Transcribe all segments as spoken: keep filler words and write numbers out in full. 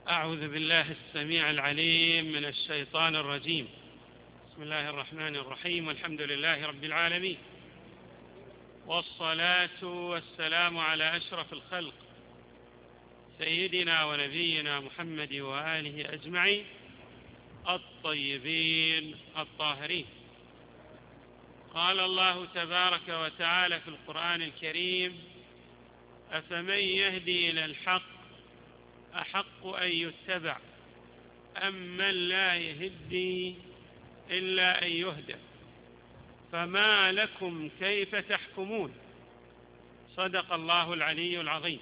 أعوذ بالله السميع العليم من الشيطان الرجيم. بسم الله الرحمن الرحيم، والحمد لله رب العالمين، والصلاة والسلام على أشرف الخلق سيدنا ونبينا محمد وآله أجمعين الطيبين الطاهرين. قال الله تبارك وتعالى في القرآن الكريم: أفمن يهدي إلى الحق أحق أن يتبع أم من لا يهدي إلا أن يهدى فما لكم كيف تحكمون. صدق الله العلي العظيم.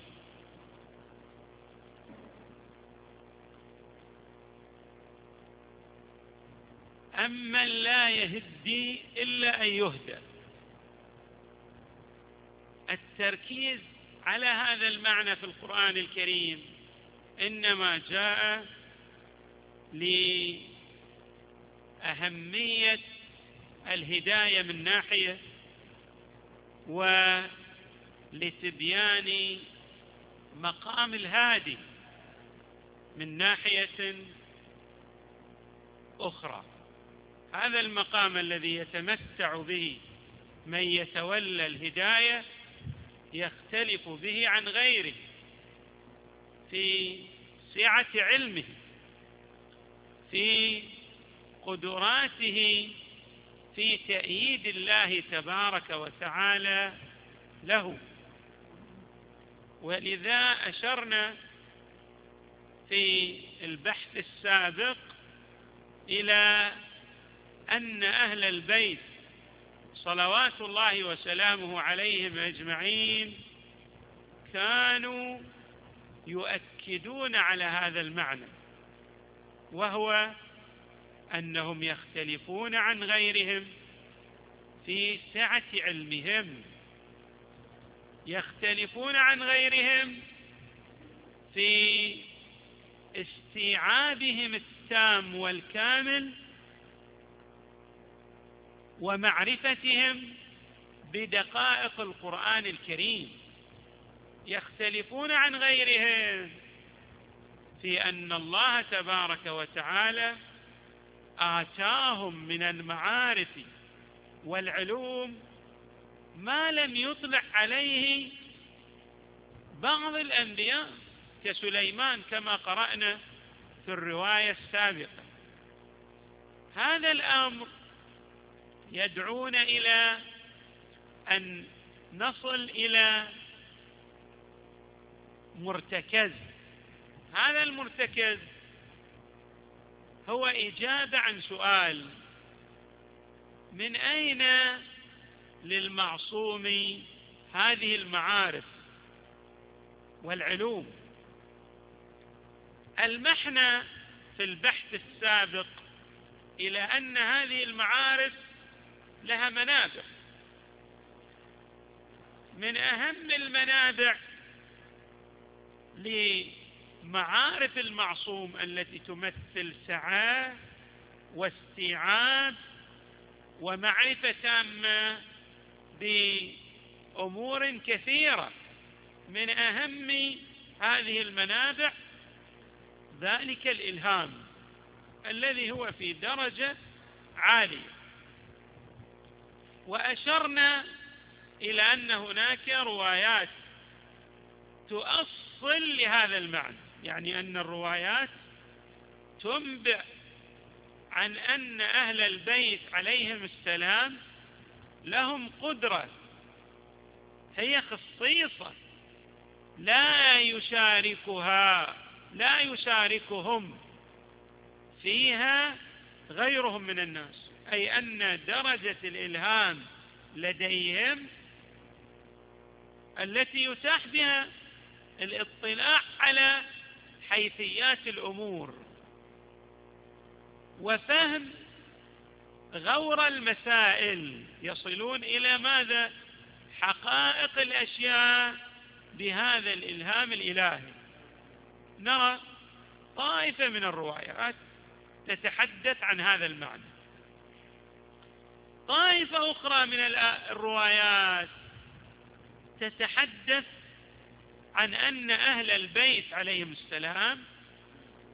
أمن لا يهدي إلا أن يهدى، التركيز على هذا المعنى في القرآن الكريم إنما جاء لأهمية الهداية من ناحية، ولتبيان مقام الهادي من ناحية أخرى. هذا المقام الذي يتمتع به من يتولى الهداية يختلف به عن غيره في سعة علمه، في قدراته، في تأييد الله تبارك وتعالى له. ولذا أشرنا في البحث السابق إلى أن أهل البيت صلوات الله وسلامه عليهم أجمعين كانوا يؤكدون على هذا المعنى، وهو أنهم يختلفون عن غيرهم في سعة علمهم، يختلفون عن غيرهم في استيعابهم التام والكامل ومعرفتهم بدقائق القرآن الكريم، يختلفون عن غيرهم في أن الله تبارك وتعالى آتاهم من المعارف والعلوم ما لم يطلع عليه بعض الأنبياء كسليمان كما قرأنا في الرواية السابقة. هذا الأمر يدعون إلى أن نصل إلى مرتكز. هذا المرتكز هو إجابة عن سؤال: من أين للمعصوم هذه المعارف والعلوم؟ المحنى في البحث السابق إلى أن هذه المعارف لها منابع. من أهم المنابع لمعارف المعصوم التي تمثل سعة واستيعاب ومعرفة تامة بأمور كثيرة، من أهم هذه المنابع ذلك الإلهام الذي هو في درجة عالية. وأشرنا إلى أن هناك روايات تؤصل لهذا المعنى، يعني أن الروايات تنبئ عن أن أهل البيت عليهم السلام لهم قدرة، هي خصيصة لا يشاركها لا يشاركهم فيها غيرهم من الناس، أي أن درجة الإلهام لديهم التي يتاح بها الاطلاع على حيثيات الأمور وفهم غور المسائل، يصلون إلى ماذا؟ حقائق الأشياء بهذا الإلهام الإلهي. نرى طائفة من الروايات تتحدث عن هذا المعنى، طائفة أخرى من الروايات تتحدث عن أن أهل البيت عليهم السلام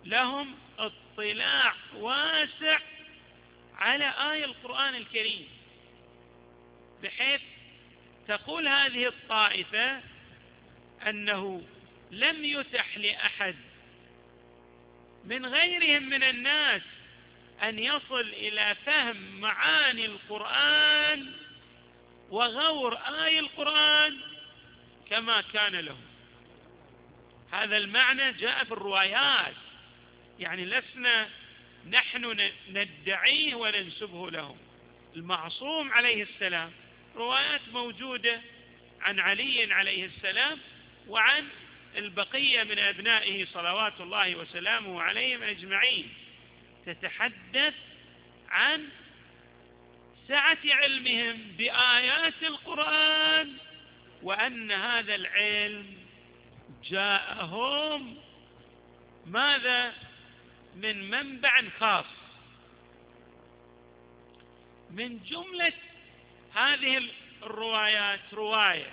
لهم اطلاع واسع على آية القرآن الكريم، بحيث تقول هذه الطائفة أنه لم يتح لأحد من غيرهم من الناس أن يصل إلى فهم معاني القرآن وغور آي القرآن كما كان لهم. هذا المعنى جاء في الروايات، يعني لسنا نحن ندعيه وننسبه لهم. المعصوم عليه السلام روايات موجودة عن علي عليه السلام وعن البقية من أبنائه صلوات الله وسلامه عليهم أجمعين، تتحدث عن سعة علمهم بآيات القرآن، وأن هذا العلم جاءهم ماذا؟ من منبع خاص. من جملة هذه الروايات رواية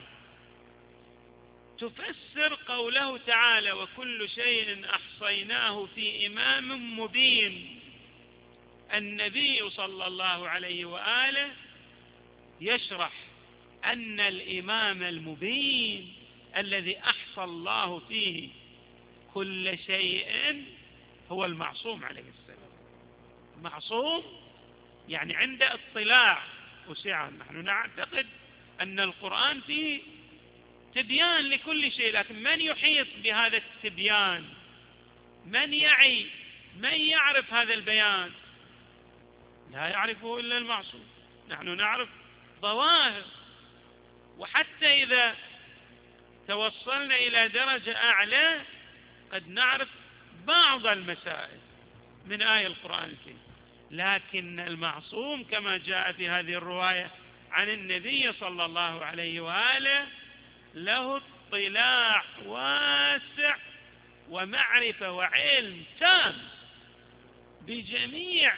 تفسر قوله تعالى: وكل شيء أحصيناه في إمام مبين. النبي صلى الله عليه وآله يشرح أن الإمام المبين الذي أحصى الله فيه كل شيء هو المعصوم عليه السلام. معصوم يعني عنده اطلاع وسعة. نحن نعتقد أن القرآن فيه تبيان لكل شيء، لكن من يحيط بهذا التبيان؟ من يعي؟ من يعرف هذا البيان؟ لا يعرفه إلا المعصوم. نحن نعرف ظواهر، وحتى إذا توصلنا إلى درجة أعلى قد نعرف بعض المسائل من آية القرآن الكريم. لكن المعصوم كما جاء في هذه الرواية عن النبي صلى الله عليه وآله له اطلاع واسع ومعرفة وعلم تام بجميع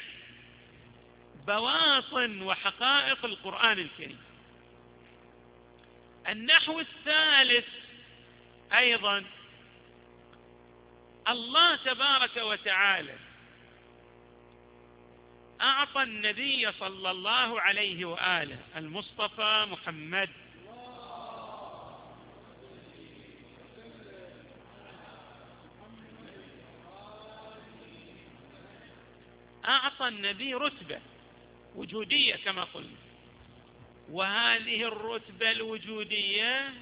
بواطن وحقائق القرآن الكريم. النحو الثالث أيضا، الله تبارك وتعالى أعطى النبي صلى الله عليه وآله المصطفى محمد أعطى النبي رتبة وجودية كما قلنا، وهذه الرتبة الوجودية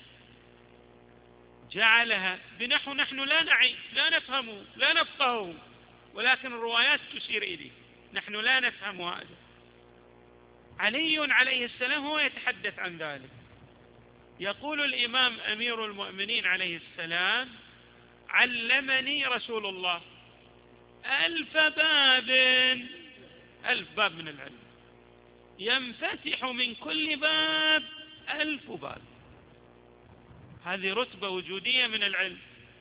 جعلها بنحو نحن لا نعي لا نفهمه لا نفقهه، ولكن الروايات تشير إليه. نحن لا نفهم هذا. علي عليه السلام هو يتحدث عن ذلك. يقول الإمام أمير المؤمنين عليه السلام: علمني رسول الله ألف باب، ألف باب من العلم، ينفتح من كل باب ألف باب. هذه رتبة وجودية من العلم.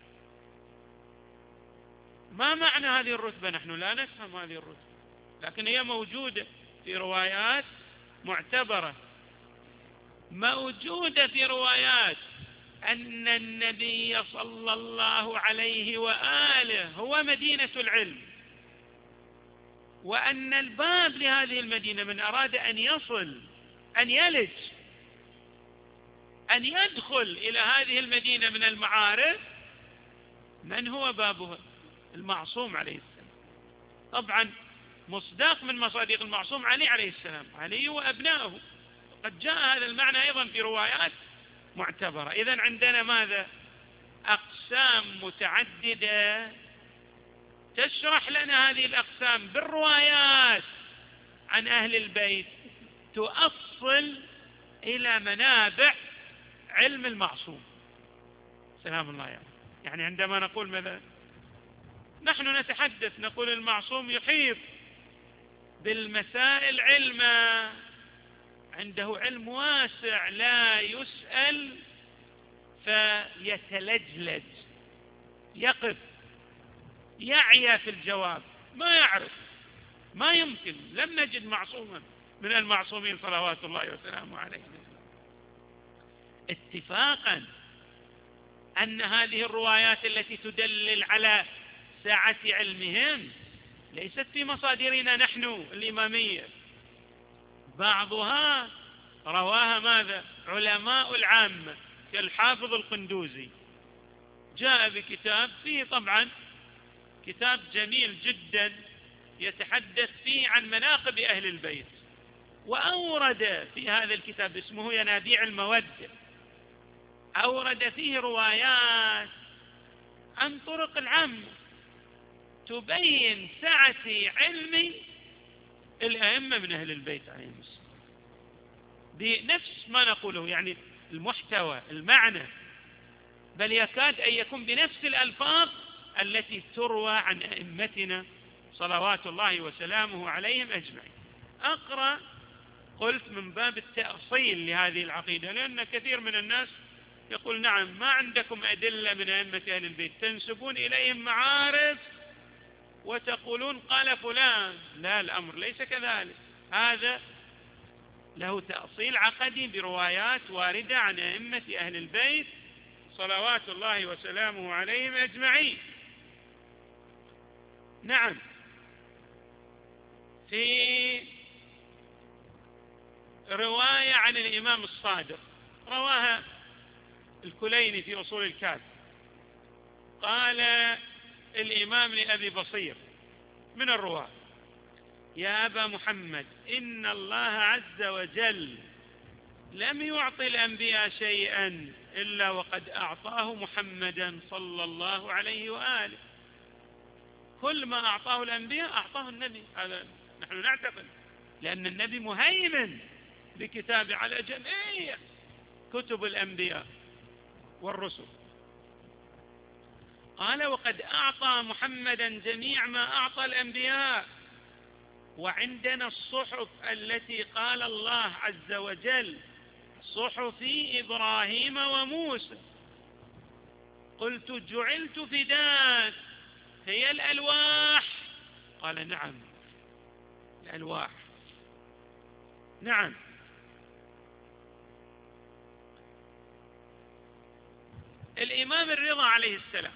ما معنى هذه الرتبة؟ نحن لا نفهم هذه الرتبة، لكن هي موجودة في روايات معتبرة. موجودة في روايات أن النبي صلى الله عليه وآله هو مدينة العلم، وأن الباب لهذه المدينة من أراد أن يصل أن يلج أن يدخل إلى هذه المدينة من المعارف، من هو بابها؟ المعصوم عليه السلام. طبعا مصداق من مصادق المعصوم علي عليه السلام، علي وأبنائه. قد جاء هذا المعنى أيضا في روايات معتبرة. إذن عندنا ماذا؟ أقسام متعددة تشرح لنا هذه الأقسام بالروايات عن أهل البيت، تؤصل إلى منابع علم المعصوم سلام الله يعني. يعني عندما نقول ماذا؟ نحن نتحدث نقول المعصوم يحيط بالمسائل علما، عنده علم واسع، لا يسأل فيتلجلج، يقف يعيا في الجواب، ما يعرف، ما يمكن. لم نجد معصوما من المعصومين صلوات الله وسلامه عليه. اتفاقا أن هذه الروايات التي تدلل على سعة علمهم ليست في مصادرنا نحن الإمامية، بعضها رواها ماذا؟ علماء العامة كالحافظ القندوزي، جاء بكتاب فيه طبعا كتاب جميل جدا يتحدث فيه عن مناقب أهل البيت، وأورد في هذا الكتاب اسمه ينابيع المودة، أورد فيه روايات عن طرق العامة تبين سعة علم الأئمة من أهل البيت عليهم السلام بنفس ما نقوله، يعني المحتوى المعنى، بل يكاد أن يكون بنفس الألفاظ التي تروى عن أئمتنا صلوات الله وسلامه عليهم أجمعين. أقرأ قلت من باب التأصيل لهذه العقيدة، لأن كثير من الناس يقول نعم ما عندكم أدلة من أئمة أهل البيت، تنسبون إليهم معارف وتقولون قال فلان. لا، الأمر ليس كذلك، هذا له تأصيل عقدي بروايات واردة عن أئمة أهل البيت صلوات الله وسلامه عليهم أجمعين. نعم، في رواية عن الإمام الصادق رواها الكليني في أصول الكافي، قال الإمام لأبي بصير من الرواة: يا أبا محمد، إن الله عز وجل لم يعطي الأنبياء شيئا إلا وقد أعطاه محمدا صلى الله عليه وآله. كل ما أعطاه الأنبياء أعطاه النبي، هذا نحن نعتقد، لأن النبي مهيمن بكتاب على جميع كتب الأنبياء والرسل. قال: وقد أعطى محمدا جميع ما أعطى الأنبياء، وعندنا الصحف التي قال الله عز وجل: صحف إبراهيم وموسى. قلت: جعلت فداك، هي الألواح؟ قال: نعم، الألواح. نعم. الإمام الرضا عليه السلام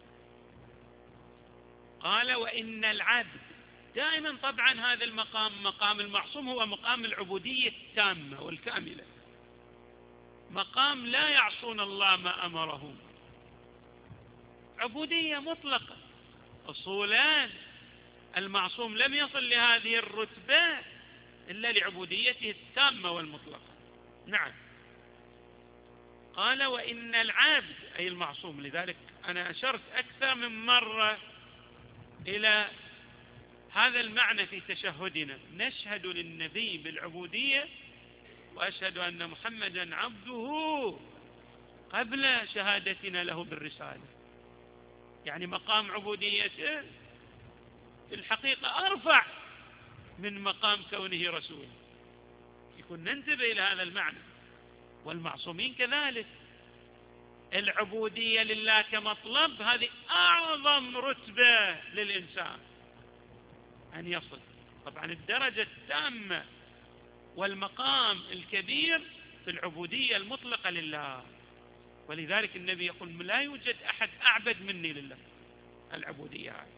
قال: وإن العبد، دائما طبعا هذا المقام مقام المعصوم هو مقام العبودية التامة والكاملة، مقام لا يعصون الله ما أمرهم، عبودية مطلقة أصولان. المعصوم لم يصل لهذه الرتبة إلا لعبوديته التامة والمطلقة. نعم. قال: وإن العبد، أي المعصوم، لذلك أنا أشرت أكثر من مرة إلى هذا المعنى في تشهدنا: نشهد للنبي بالعبودية وأشهد أن محمدا عبده قبل شهادتنا له بالرسالة. يعني مقام عبوديته في الحقيقة أرفع من مقام كونه رسول، يكون ننتبه إلى هذا المعنى. والمعصومين كذلك، العبودية لله كمطلب هذه أعظم رتبة للإنسان أن يصل. طبعا الدرجة التامة والمقام الكبير في العبودية المطلقة لله، ولذلك النبي يقول: لا يوجد أحد أعبد مني لله، العبودية هذه.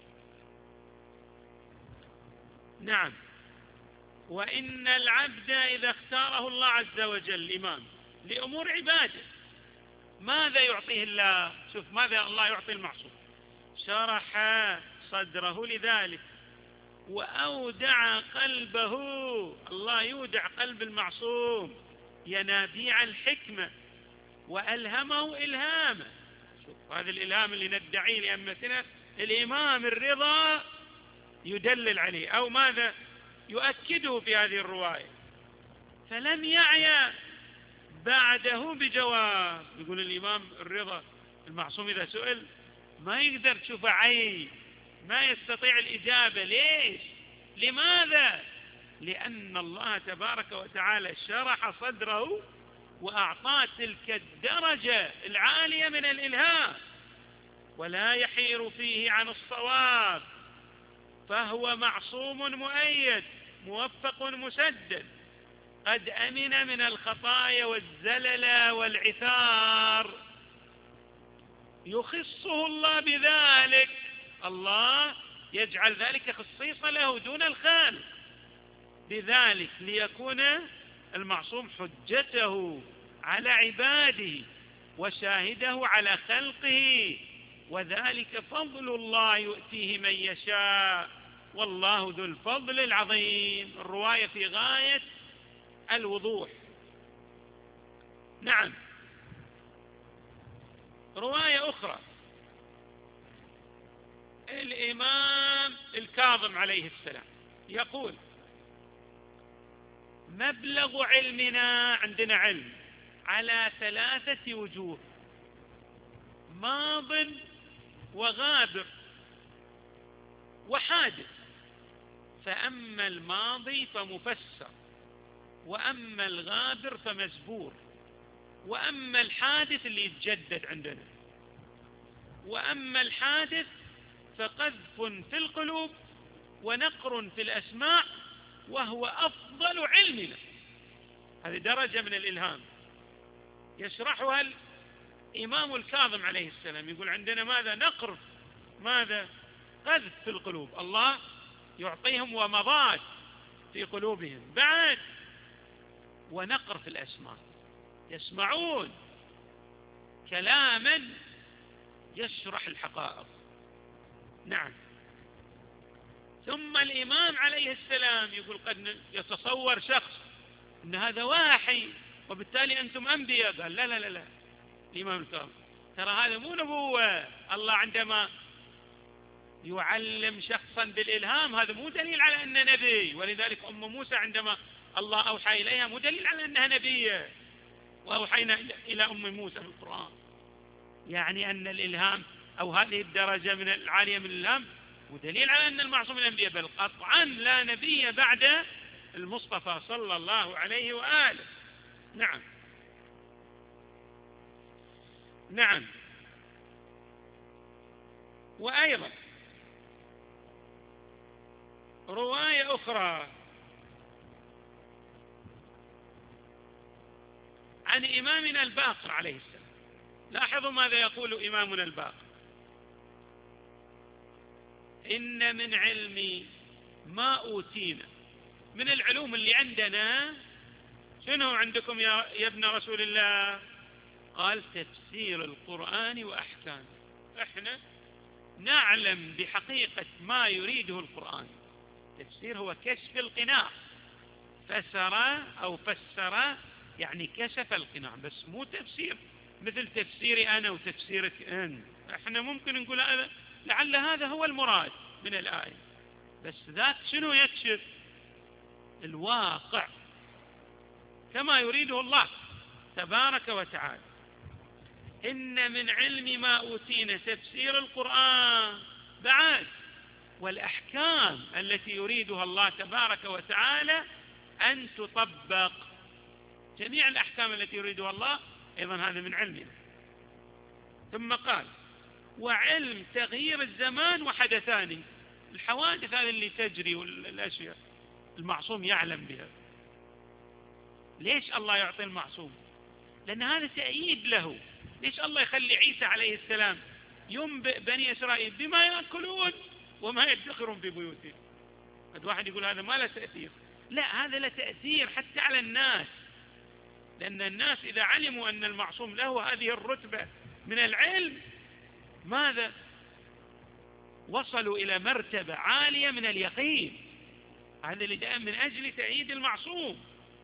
نعم. وإن العبد إذا اختاره الله عز وجل إمام لأمور عباده، ماذا يعطيه الله؟ شوف ماذا الله يعطي المعصوم: شرح صدره لذلك وأودع قلبه. الله يودع قلب المعصوم ينابيع الحكمة وألهمه إلهامه. شوف هذا الإلهام اللي ندعيه لأمتنا، الإمام الرضا يدلل عليه أو ماذا يؤكده في هذه الرواية. فلم يعي بعده بجواب. يقول الإمام الرضا المعصوم إذا سئل ما يقدر تشوف عين، ما يستطيع الإجابة. ليش؟ لماذا؟ لأن الله تبارك وتعالى شرح صدره وأعطاه تلك الدرجة العالية من الإلهام، ولا يحير فيه عن الصواب، فهو معصوم مؤيد موفق مسدد، قد أمن من الخطايا والزلل والعثار. يخصه الله بذلك. الله يجعل ذلك خصيصة له دون الخالق، بذلك ليكون المعصوم حجته على عباده وشاهده على خلقه، وذلك فضل الله يؤتيه من يشاء والله ذو الفضل العظيم. الرواية في غاية الوضوح. نعم. رواية أخرى، الإمام الكاظم عليه السلام يقول: مبلغ علمنا، عندنا علم على ثلاثة وجوه: ماض وغابر وحادث، فأما الماضي فمفسر، وأما الغابر فمزبور، وأما الحادث اللي يتجدد عندنا، وأما الحادث فقذف في القلوب ونقر في الأسماع وهو أفضل علمنا. هذه درجة من الإلهام يشرحها الإمام الكاظم عليه السلام، يقول عندنا ماذا؟ نقر، ماذا؟ قذف في القلوب، الله يعطيهم ومضات في قلوبهم، بعد ونقر في الأسماع، يسمعون كلاما يشرح الحقائق. نعم. ثم الإمام عليه السلام يقول: قد يتصور شخص أن هذا وحي وبالتالي أنتم أنبياء. قال: لا لا لا لا الإمام الكاظم، ترى هذا مو نبوة. الله عندما يعلم شخصا بالإلهام هذا مو دليل على أنه نبي، ولذلك أم موسى عندما الله أوحى إليها مو دليل على أنها نبية، وأوحينا إلى أم موسى في القرآن. يعني أن الإلهام أو هذه الدرجة من العالية من الإلهام ودليل على أن المعصوم الأنبياء، بل قطعا لا نبي بعد المصطفى صلى الله عليه وآله. نعم. نعم. وأيضا رواية أخرى عن إمامنا الباقر عليه السلام. لاحظوا ماذا يقول إمامنا الباقر: إن من علمي ما أوتينا. من العلوم اللي عندنا شنو عندكم يا, يا ابن رسول الله؟ قال: تفسير القرآن وأحكام. احنا نعلم بحقيقة ما يريده القرآن. تفسير هو كشف القناع، فسر أو فسر يعني كشف القناع، بس مو تفسير مثل تفسيري أنا وتفسيرك أنت. احنا ممكن نقول هذا لعل هذا هو المراد من الآية، بس ذاك شنو يكشف؟ الواقع كما يريده الله تبارك وتعالى. إن من علم ما أوتينا تفسير القرآن بعد، والأحكام التي يريدها الله تبارك وتعالى أن تطبق. جميع الأحكام التي يريدها الله أيضا هذا من علمنا. ثم قال: وعلم تغيير الزمان وحدثانه. الحوادث هذه اللي تجري والأشياء المعصوم يعلم بها. ليش الله يعطي المعصوم؟ لأن هذا تأييد له. ليش الله يخلي عيسى عليه السلام ينبئ بني إسرائيل بما يأكلون وما يدخرون في بيوتهم؟ قد واحد يقول هذا ما له تأثير. لا، هذا له تأثير حتى على الناس، لأن الناس إذا علموا أن المعصوم له هذه الرتبة من العلم ماذا؟ وصلوا إلى مرتبة عالية من اليقين. هذا اللي جاء من أجل تأييد المعصوم.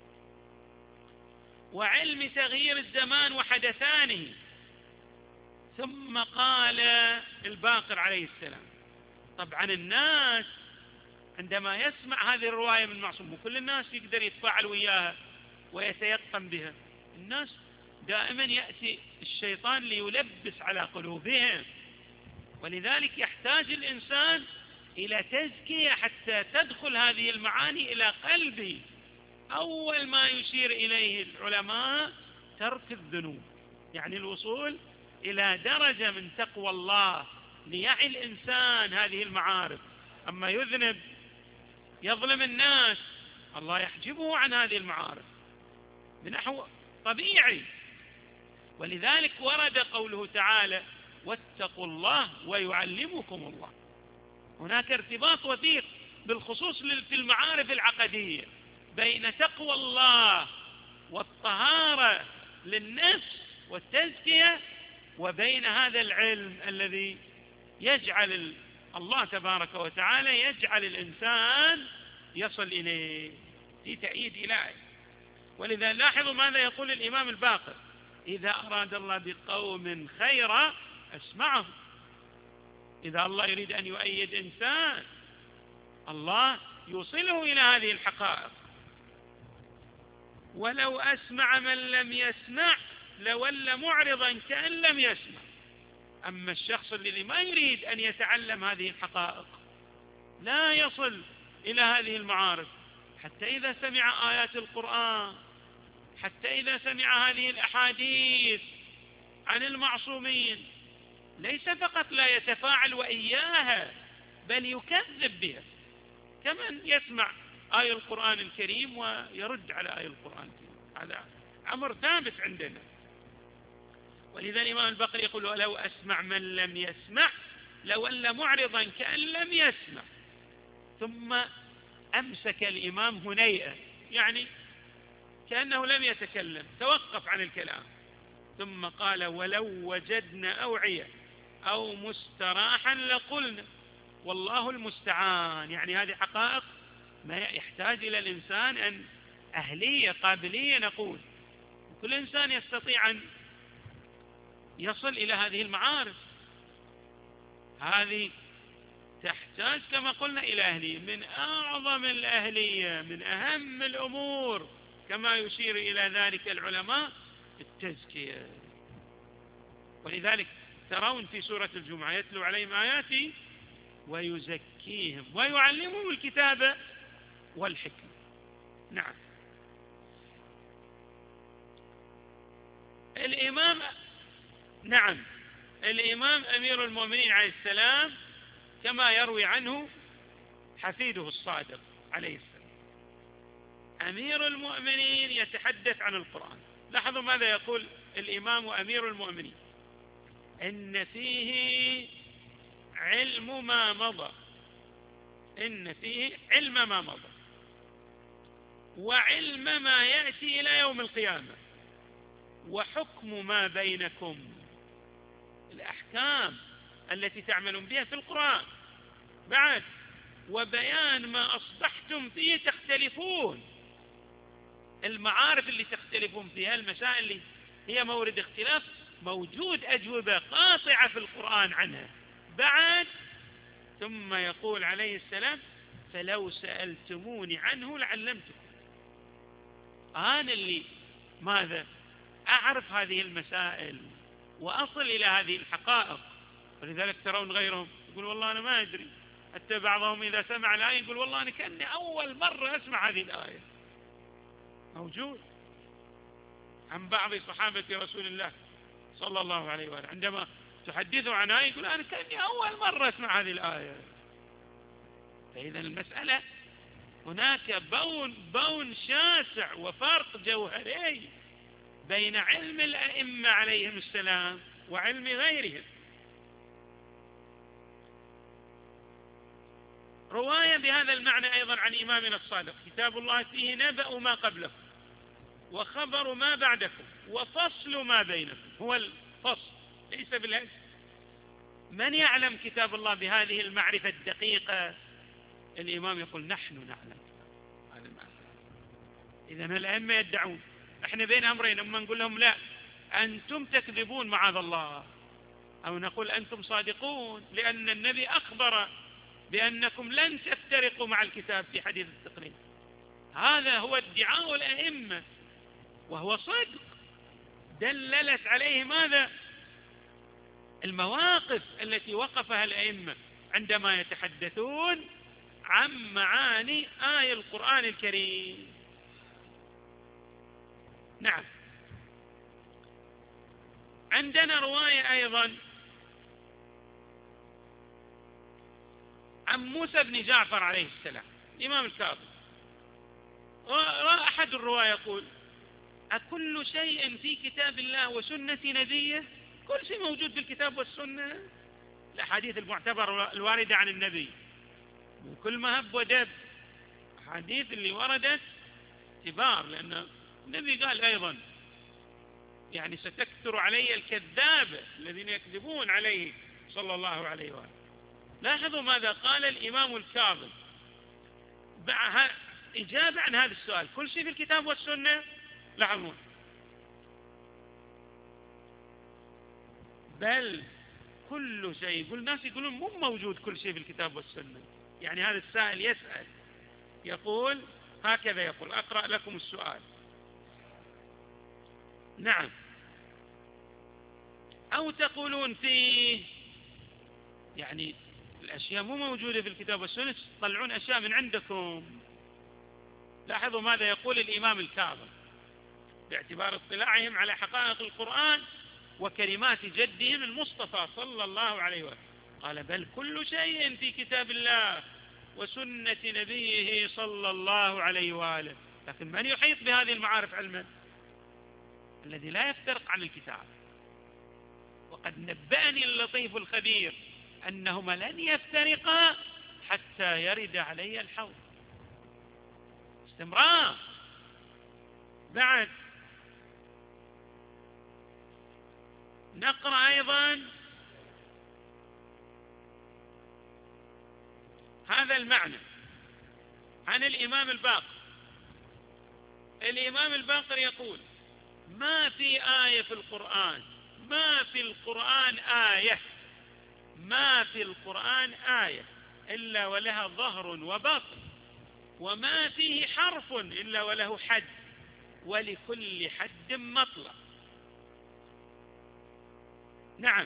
وعلم تغيير الزمان وحدثانه. ثم قال الباقر عليه السلام: طبعا الناس عندما يسمع هذه الرواية من المعصوم، وكل الناس يقدر يتفاعل وياها ويتيقن بها، الناس دائما يأتي الشيطان ليلبس على قلوبهم، ولذلك يحتاج الإنسان إلى تزكية حتى تدخل هذه المعاني إلى قلبه. أول ما يشير إليه العلماء ترك الذنوب، يعني الوصول إلى درجة من تقوى الله ليعي الإنسان هذه المعارف. أما يذنب يظلم الناس، الله يحجبه عن هذه المعارف بنحو طبيعي. ولذلك ورد قوله تعالى: واتقوا الله ويعلمكم الله. هناك ارتباط وثيق بالخصوص في المعارف العقدية بين تقوى الله والطهارة للنفس والتزكية، وبين هذا العلم الذي يجعل الله تبارك وتعالى يجعل الإنسان يصل إليه في تأييد إلهي. ولذا لاحظوا ماذا يقول الإمام الباقر: إذا أراد الله بقوم خيرا أسمعهم. إذا الله يريد أن يؤيد إنسان الله يوصله إلى هذه الحقائق. ولو أسمع من لم يسمع لولى معرضا كأن لم يسمع. أما الشخص الذي ما يريد أن يتعلم هذه الحقائق لا يصل إلى هذه المعارف، حتى إذا سمع آيات القرآن، حتى إذا سمع هذه الأحاديث عن المعصومين، ليس فقط لا يتفاعل وإياها بل يكذب بها، كمن يسمع آية القرآن الكريم ويرد على آية القرآن الكريم. هذا أمر ثابت عندنا. ولذا الإمام البقري يقول: ولو أسمع من لم يسمع لولى معرضا كأن لم يسمع. ثم أمسك الإمام هنيئا، يعني كأنه لم يتكلم، توقف عن الكلام، ثم قال: ولو وجدنا أوعية أو مستراحا لقلنا والله المستعان. يعني هذه حقائق ما يحتاج إلى الإنسان أن أهلية قابلية نقول، وكل إنسان يستطيع أن يصل إلى هذه المعارف. هذه تحتاج كما قلنا إلى أهلية، من أعظم الأهلية، من أهم الأمور كما يشير إلى ذلك العلماء التزكية. ولذلك ترون في سورة الجمعة: يتلو عليهم آياتي ويزكيهم ويعلمهم الكتاب والحكمة. نعم. الإمام نعم الإمام أمير المؤمنين عليه السلام كما يروي عنه حفيده الصادق عليه السلام، أمير المؤمنين يتحدث عن القرآن. لاحظوا ماذا يقول الإمام أمير المؤمنين: إن فيه علم ما مضى، إن فيه علم ما مضى وعلم ما يأتي إلى يوم القيامة وحكم ما بينكم. الأحكام التي تعملون بها في القرآن بعد، وبيان ما أصبحتم فيه تختلفون، المعارف اللي تختلفون فيها، المسائل اللي هي مورد اختلاف، موجود أجوبة قاطعة في القرآن عنها بعد. ثم يقول عليه السلام: فلو سألتموني عنه لعلمتكم. أنا اللي ماذا أعرف هذه المسائل وأصل إلى هذه الحقائق. ولذلك ترون غيرهم يقول: والله أنا ما أدري. حتى بعضهم إذا سمع الآية يقول: والله أنا كأني أول مرة أسمع هذه الآية. موجود عن بعض صحابة رسول الله صلى الله عليه وآله، عندما تحدثوا عن آية يقول: أنا كأني أول مرة أسمع هذه الآية. فإذا المسألة هناك بون بون شاسع وفرق جوهري بين علم الأئمة عليهم السلام وعلم غيرهم. رواية بهذا المعنى أيضا عن إمامنا الصادق: كتاب الله فيه نبأ ما قبلكم وخبر ما بعدكم وفصل ما بينكم. هو الفصل ليس بالهزل. من يعلم كتاب الله بهذه المعرفة الدقيقة؟ الإمام يقول: نحن نعلم هذا المعنى. إذن الأئمة يدعون، احنا بين أمرين: أما نقول لهم لا أنتم تكذبون معاذ الله، أو نقول أنتم صادقون لأن النبي أخبر بأنكم لن تفترقوا مع الكتاب في حديث التقريب. هذا هو ادعاء الأئمة وهو صدق دللت عليه ماذا؟ المواقف التي وقفها الأئمة عندما يتحدثون عن معاني آية القرآن الكريم. نعم. عندنا رواية أيضا عن موسى بن جعفر عليه السلام الإمام الكاظم. أحد الرواية يقول: أكل شيء في كتاب الله وسنة نبيه؟ كل شيء موجود في الكتاب والسنة، الأحاديث المعتبرة الواردة عن النبي من كل مهب ودب. حديث اللي وردت كبار، لأن النبي قال أيضا يعني ستكثر علي الكذابة الذين يكذبون عليه صلى الله عليه وآله. لاحظوا ماذا قال الإمام الكاظم إجابة عن هذا السؤال: كل شيء في الكتاب والسنة؟ لاحظون: بل كل شيء. يقول الناس يقولون مو موجود كل شيء في الكتاب والسنة. يعني هذا السائل يسأل يقول هكذا، يقول: أقرأ لكم السؤال. نعم. أو تقولون فيه يعني الأشياء مو موجودة في الكتاب والسنة، تطلعون أشياء من عندكم. لاحظوا ماذا يقول الإمام الكاظم باعتبار اطلاعهم على حقائق القرآن وكلمات جدهم المصطفى صلى الله عليه وسلم. قال: بل كل شيء في كتاب الله وسنة نبيه صلى الله عليه وآله. لكن من يحيط بهذه المعارف علما؟ الذي لا يفترق عن الكتاب. وقد نبأني اللطيف الخبير أنهما لن يفترقا حتى يرد علي الحوض. استمرار. بعد نقرأ أيضا هذا المعنى عن الإمام الباقر. الإمام الباقر يقول: ما في آية في القرآن ما في القرآن آية ما في القرآن آية إلا ولها ظهر وباطن، وما فيه حرف إلا وله حد، ولكل حد مطلق. نعم.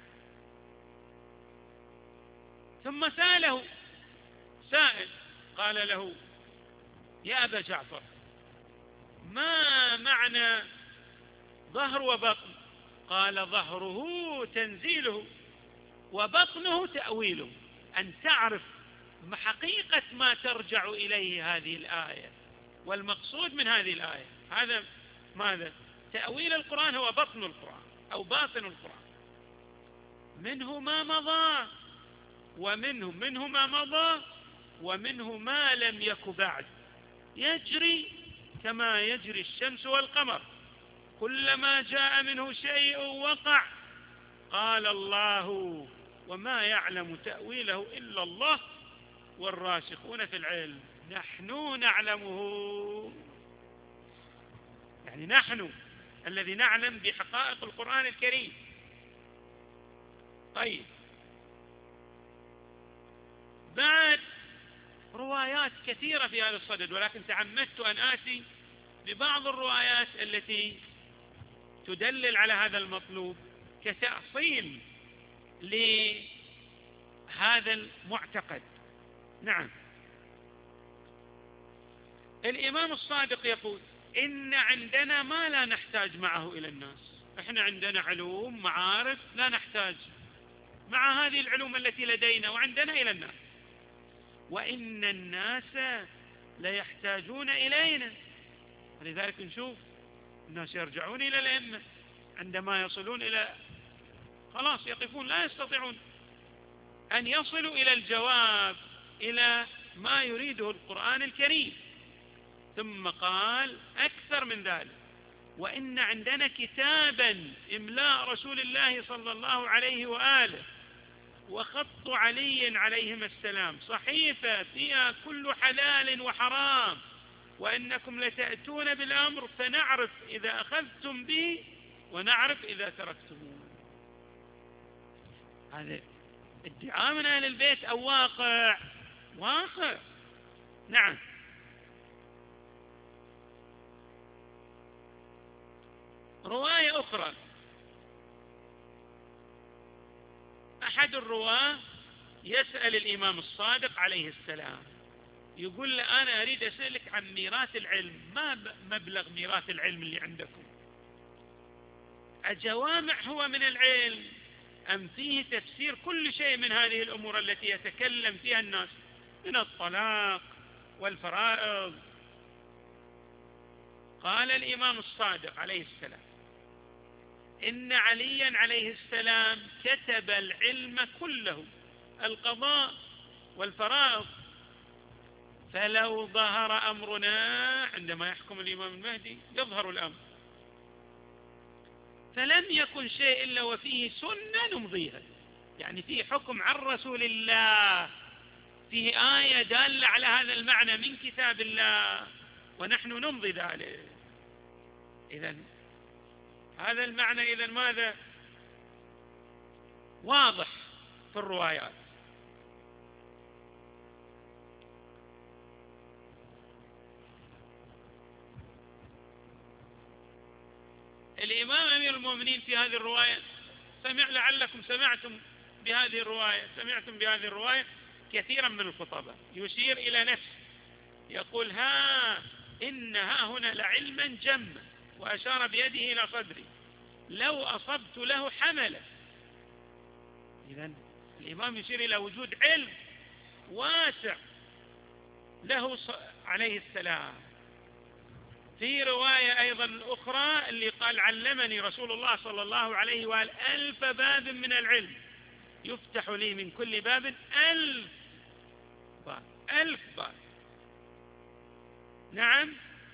ثم سأله سائل قال له: يا أبا جعفر، ما معنى ظهر وبطن؟ قال: ظهره تنزيله وبطنه تأويله. أن تعرف حقيقة ما ترجع إليه هذه الآية، والمقصود من هذه الآية هذا ماذا؟ تأويل القرآن هو بطن القرآن أو باطن القرآن. منه ما مضى ومنه منه ما مضى ومنه ما لم يك بعد، يجري كما يجري الشمس والقمر، كلما جاء منه شيء وقع. قال الله: وما يعلم تأويله إلا الله والراسخون في العلم. نحن نعلمه، يعني نحن الذي نعلم بحقائق القرآن الكريم. طيب، بعد روايات كثيرة في هذا الصدد، ولكن تعمدت أن آتي ببعض الروايات التي تدلل على هذا المطلوب كتأصيل لهذا المعتقد. نعم. الإمام الصادق يقول: إن عندنا ما لا نحتاج معه إلى الناس. إحنا عندنا علوم معارف لا نحتاج مع هذه العلوم التي لدينا وعندنا إلى الناس، وإن الناس لا يحتاجون إلينا. لذلك نشوف الناس يرجعون إلى الأئمة عندما يصلون إلى خلاص يقفون، لا يستطيعون أن يصلوا إلى الجواب إلى ما يريده القرآن الكريم. ثم قال أكثر من ذلك: وإن عندنا كتابا إملاء رسول الله صلى الله عليه وآله وخط علي عليهما السلام، صحيفة فيها كل حلال وحرام، وإنكم لتأتون بالأمر فنعرف إذا أخذتم به ونعرف إذا تركتموه. هذا ادعاء من أهل البيت أو واقع؟ واقع. نعم. رواية أخرى، أحد الرواة يسأل الإمام الصادق عليه السلام، يقول له: أنا أريد أسألك عن ميراث العلم، ما مبلغ ميراث العلم اللي عندكم؟ أجوامع هو من العلم أم فيه تفسير كل شيء من هذه الأمور التي يتكلم فيها الناس من الطلاق والفرائض؟ قال الإمام الصادق عليه السلام: إن عليا عليه السلام كتب العلم كله، القضاء والفرائض فلو ظهر أمرنا عندما يحكم الإمام المهدي يظهر الأمر، فلم يكن شيء إلا وفيه سنة نمضيها، يعني فيه حكم عن رسول الله، فيه آية دالة على هذا المعنى من كتاب الله ونحن نمضي ذلك. إذن هذا المعنى إذن ماذا؟ واضح في الروايات. الإمام أمير المؤمنين في هذه الرواية سمع، لعلكم سمعتم بهذه الرواية سمعتم بهذه الرواية كثيرا من الخطباء، يشير إلى نفسه يقول: ها إن ها هنا لعلما جما، وأشار بيده إلى صدري، لو أصبت له حمله. إذن الإمام يشير إلى وجود علم واسع له عليه السلام. في رواية أيضا أخرى اللي قال: علمني رسول الله صلى الله عليه وآله ألف باب من العلم، يفتح لي من كل باب ألف باب، ألف باب. نعم.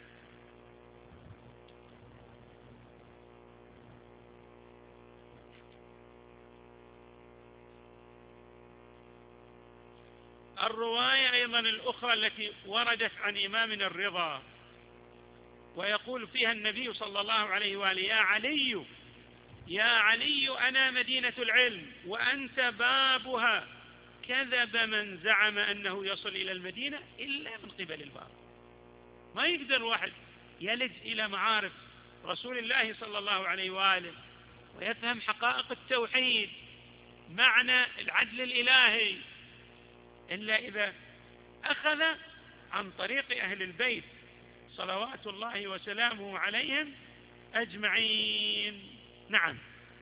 الرواية أيضا الأخرى التي وردت عن إمامنا الرضا، ويقول فيها النبي صلى الله عليه وآله: يا علي يا علي أنا مدينة العلم وأنت بابها، كذب من زعم أنه يصل إلى المدينة إلا من قبل الباب. ما يقدر واحد يلج إلى معارف رسول الله صلى الله عليه وآله ويفهم حقائق التوحيد، معنى العدل الإلهي، إلا إذا أخذ عن طريق أهل البيت صلوات الله وسلامه عليهم أجمعين. نعم.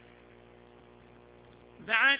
بعد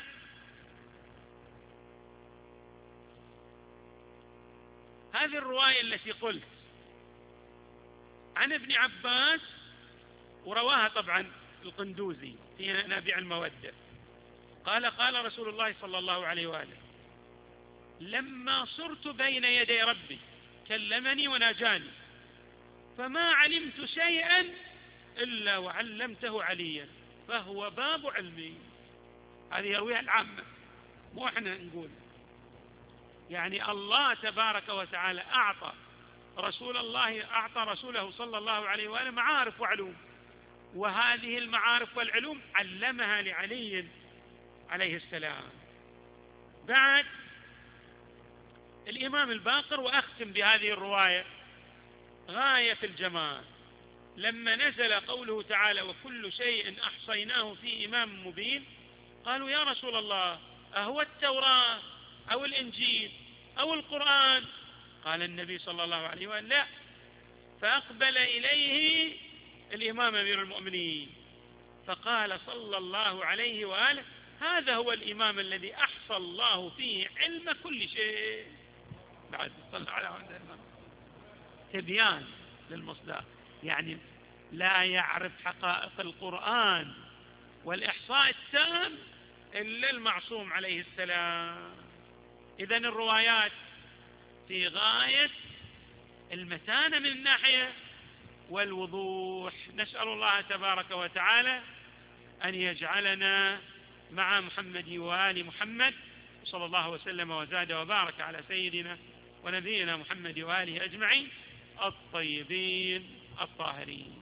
هذه الرواية التي قلت عن ابن عباس، ورواها طبعا القندوزي في نابع المودة، قال: قال رسول الله صلى الله عليه وآله: لما صرت بين يدي ربي كلمني وناجاني، فما علمت شيئا إلا وعلمته عليا، فهو باب علمي. هذه يرويها العامة، مو احنا نقول. يعني الله تبارك وتعالى أعطى رسول الله أعطى رسوله صلى الله عليه وآله معارف وعلوم، وهذه المعارف والعلوم علمها لعلي عليه السلام. بعد الإمام الباقر، وأختم بهذه الرواية غاية في الجمال، لما نزل قوله تعالى: وكل شيء أحصيناه في إمام مبين، قالوا: يا رسول الله أهو التوراة أو الإنجيل أو القرآن؟ قال النبي صلى الله عليه وسلم: لا. فأقبل إليه الإمام أمير المؤمنين فقال صلى الله عليه وآله: هذا هو الإمام الذي أحصى الله فيه علم كل شيء. بعد صلى على هذا الإمام تبيان للمصداق، يعني لا يعرف حقائق القرآن والإحصاء التام إلا المعصوم عليه السلام. إذن الروايات في غاية المتانة من الناحية والوضوح. نسأل الله تبارك وتعالى أن يجعلنا مع محمد وآل محمد، صلى الله وسلم وزاد وبارك على سيدنا ونبينا محمد وآله أجمعين الطيبين الطاهرين.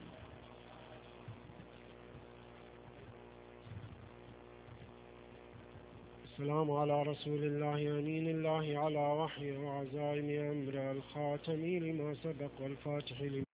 السلام على رسول الله أمين الله على وحي وعزائم أمر الخاتم لما سبق والفاتح لما